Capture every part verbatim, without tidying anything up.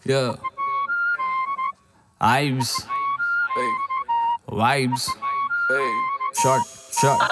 Yeah. Vibes. Hey, Vibes. hey. Short, short.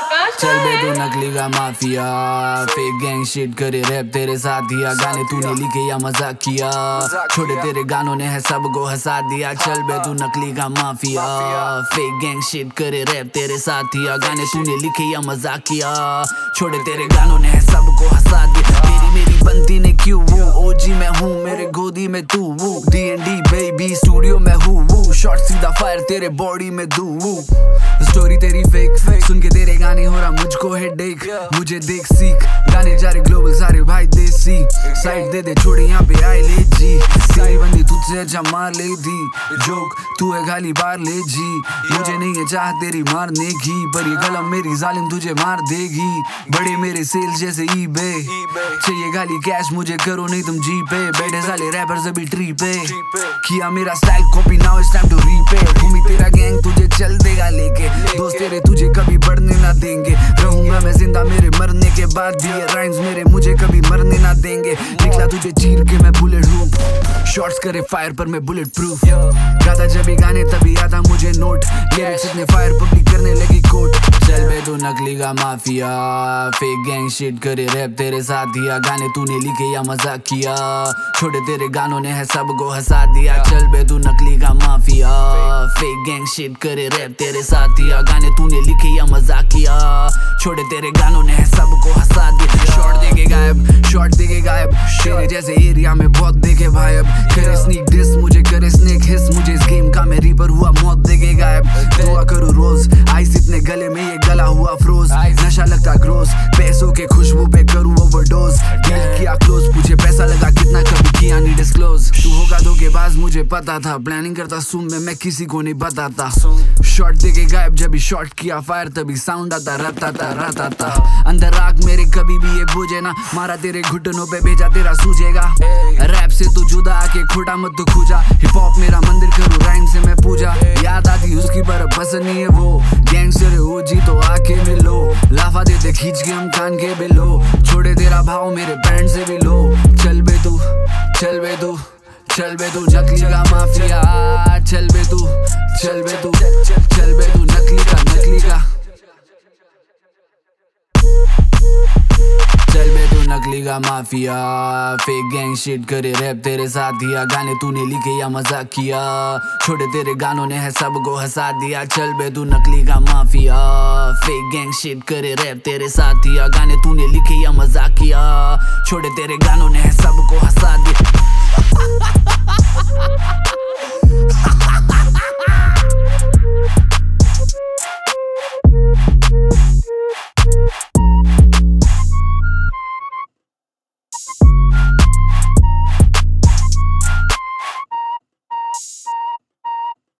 चल बे तू नकली का माफिया, फेक गैंग शिट करे रैप तेरे साथ दिया, गाने तूने लिखे या मजाक किया, छोटे तेरे गानों ने है सबको हंसा दिया। चल बे तू नकली का माफिया, फेक गैंग शिट करे रैप तेरे साथ दिया, गाने तूने लिखे या मजाक किया, छोटे तेरे गानों ने है सबको हंसा दिया। तेरी मेरी बनती ने क्यों वो ओजी मैं हूँ, मेरे गोदी में तू वो D N D baby studio में हूँ वो, शॉट सीधा फायर तेरे बॉडी में दू वो, स्टोरी तेरी फेक सुन के तेरे गाने हो रहा मुझको हेडेक, मुझे देख सीख गाने जा रहे ग्लोबल सारे भाई देसी, साइड दे दे छोड़े यहाँ पे आए ले जी, तेरी बंदी तुझसे अच्छा मार ले दी, जोक तू है गाली बार ले जी, मुझे नहीं है चाह तेरी मारने की, पर ये कलम मेरी जालिम तुझे मार देगी, बड़े मेरे सेल्स जैसे ईबे, चाहिए गाली कैश मुझे करो नहीं तुम जी पे, बैठे साले रैपर्स अभी ट्री पे, किया मेरा style copy now it's time to repay, भूमि तेरा गैंग तुझे चल देगा लेके, दोस्त तेरे तुझे कभी बढ़ने ना देंगे, रहूंगा मैं जिंदा मेरे मरने के बाद भी, ये राइम्स मेरे मुझे कभी मरने ना देंगे, निकला तुझे चीर के मैं बुलेट हूँ, शॉट्स करे फायर पर मैं बुलेट प्रूफ, गाता जब भी गाने तभी आता मुझे नोट, लिरिक्स इतने फायर पब्लिक करने लगी कोट। चल बे तू नकली का माफिया, फेक गैंग शिट करे रैप तेरे साथ दिया, गाने तूने लिखे या मजाक किया, छोटे तेरे गानों ने है सबको हंसा दिया। चल बे तू नकली का माफिया, फेक गैंग शिट करे रैप तेरे साथ दिया, गाने तूने लिखे या मजाक किया, छोटे तेरे गानों ने है सबको हंसा दिया। शॉट देके गायब, शॉट देके गायब, तेरे जैसे एरिया में बहुत देखे भाई, अब करे स्नीक डिस मुझे करे स्नेक हिस, मुझे इस गेम का मैं रीपर हुआ मौत देके गायब, दुआ करूँ रोज आइस इतने गले में ये गला हुआ फ्रोज, नशा लगता ग्रोस पैसों के खुशबू पे करूँ ओवरडोज, डील किया क्लोज पूछे पैसा लगा कितना कभी किया नहीं डिस्क्लोज, तू होगा धोखेबाज मुझे पता था, प्लानिंग करता सुन में मैं किसी को नहीं बताता, शॉट देके गायब जब भी शॉट किया फायर तभी साउंड आता रहता था रहता था, अंदर आग मेरे कभी भी ये बुझे ना, मारा तेरे घुटनों पे भेजा तेरा सूझेगा, रैप से तू जुदा आके खोटा मत तू खुजा, हिप हॉप मेरा मंदिर करूँ राइम से मैं पूजा, याद आती उसकी पर पसंद नहीं है वो, गैंगस्टर हो जी तो आके मिलो, लाफा दे दे खींच के हम कान के बिलो, छोड़े तेरा भाव मेरे पैंट से भी लो। चल बे तू चल बे तू चल बे तू नकली का माफिया, चल बे तू चल बे तू चल बे तू नकली का नकली का चल बे तू नकली का माफिया, फेक गैंग शिट करे रैप तेरे साथ दिया, गाने तूने लिखे या मजाक किया, छोटे तेरे गानों ने है सबको हंसा दिया। चल बे तू नकली का माफिया, फेक गैंग शिट करे रैप तेरे साथ दिया, गाने तूने लिखे या मजाक किया, छोटे तेरे गानों ने है सबको हंसा दिया।